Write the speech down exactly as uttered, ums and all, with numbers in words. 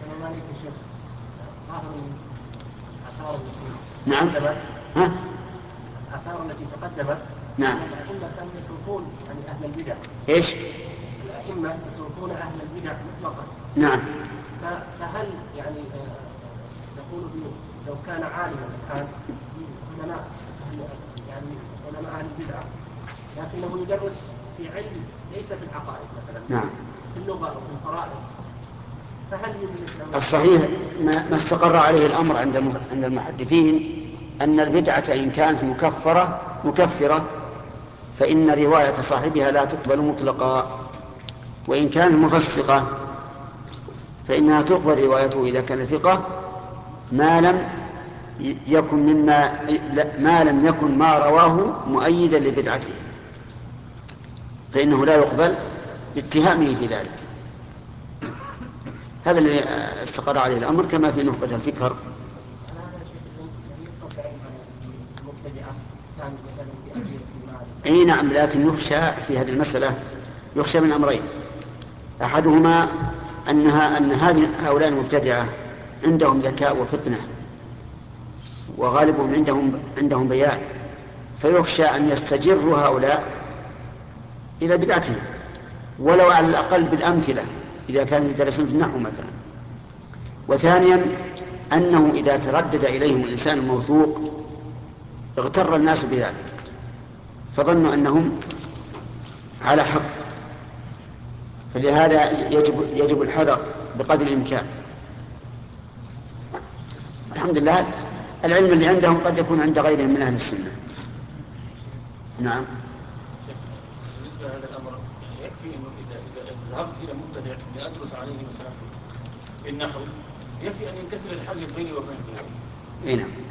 أنا عليك يا شيخ ظاهر الآثار التي نعم. تقدمت ها؟ الآثار التي تقدمت نعم. الأئمة كانوا يتركون يعني أهل البدع. إيش؟ الأئمة يتركون أهل البدع مطلقا. نعم. فهل يعني نقول لو كان عالما الآن علماء يعني علماء أهل البدعة لكنه يدرس في علم ليس في العقائد مثلا نعم. في اللغة أو في الفرائض فهل يجلس له؟ الصحيح ما استقر عليه الأمر عند عند المحدثين أن البدعة إن كانت مكفرة مكفرة فإن رواية صاحبها لا تقبل مطلقا، وإن كانت مفسقة فإنها تقبل روايته إذا كان ثقة ما لم يكن مما ما لم يكن ما رواه مؤيدا لبدعته، فإنه لا يقبل باتهامه في ذلك. هذا الذي استقر عليه الأمر كما في نخبة الفكر. أي نعم، لكن يخشى في هذه المسألة يخشى من أمرين: أحدهما أنها أن هذه هؤلاء المبتدعة عندهم ذكاء وفطنة وغالبهم عندهم عندهم بيان، فيخشى أن يستجروا هؤلاء إلى بدعتهم ولو على الأقل بالأمثلة إذا كانوا يدرسون في النحو مثلا. وثانيا أنه إذا تردد إليهم الإنسان الموثوق اغتر الناس بذلك فظنوا أنهم على حق، فلهذا يجب, يجب الحذر بقدر الإمكان. الحمد لله العلم اللي عندهم قد يكون عند غيرهم من أهل السنة. نعم. بالنسبة لهذا الأمر يعني يكفي أنه إذا, إذا ذهبت إلى مبتدع لأدرس عليه مثلا في النحو يكفي أن ينكسر الحاجز بيني وبينه. إيه نعم.